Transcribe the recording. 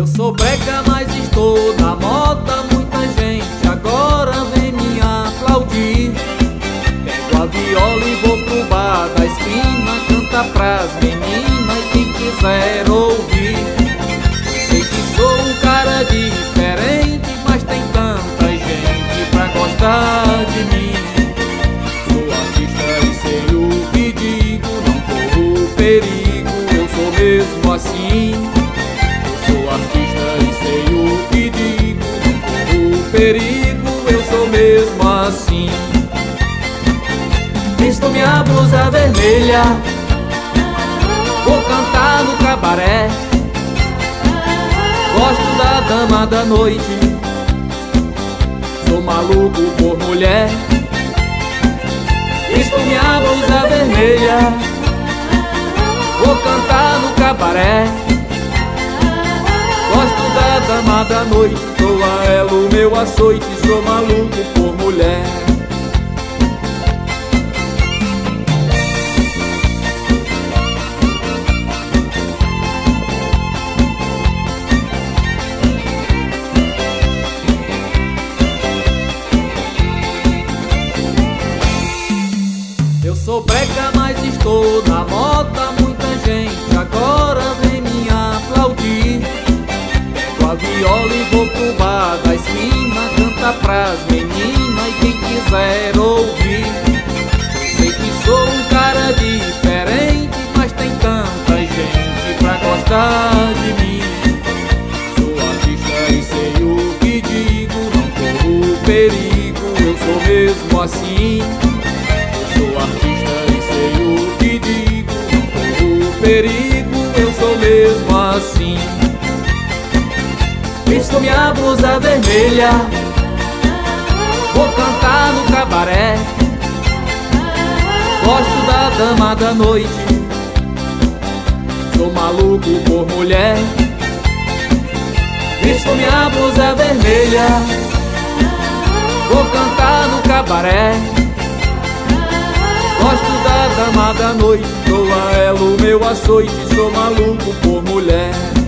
Eu sou breca, mas estou na moda. Muita gente agora vem me aplaudir. Pego a viola e vou pro bar da esquina, canta pras meninas e quem quiser ouvir. Sei que sou um cara diferente, mas tem tanta gente pra gostar de mim. Sou artista e sei o que digo, não corro perigo, eu sou mesmo assim. Eu sou artista e sei o que digo, não corro perigo, eu sou mesmo assim. Visto minha blusa vermelha, vou cantar no cabaré. Gosto da dama da noite, sou maluco por mulher. Visto minha blusa vermelha, vou cantar no cabaré. Gosto da dama da noite, dou a ela o meu açoite, sou maluco por mulher. Eu sou breca, mas estou na moda. Muita gente agora vem me aplaudir. Pego a viola e vou pro bar da esquina, canta pras meninas e quem quiser ouvir. Sei que sou um cara diferente, mas tem tanta gente pra gostar de mim. Sou artista e sei o que digo, não corro perigo, eu sou mesmo assim. Sou artista e sei o que digo, não corro perigo, eu sou mesmo assim. Visto minha blusa vermelha, vou cantar no cabaré. Gosto da dama da noite, sou maluco por mulher. Visto minha blusa vermelha, vou cantar no cabaré. Gosto da dama da noite, dou a ela o meu açoite, sou maluco por mulher.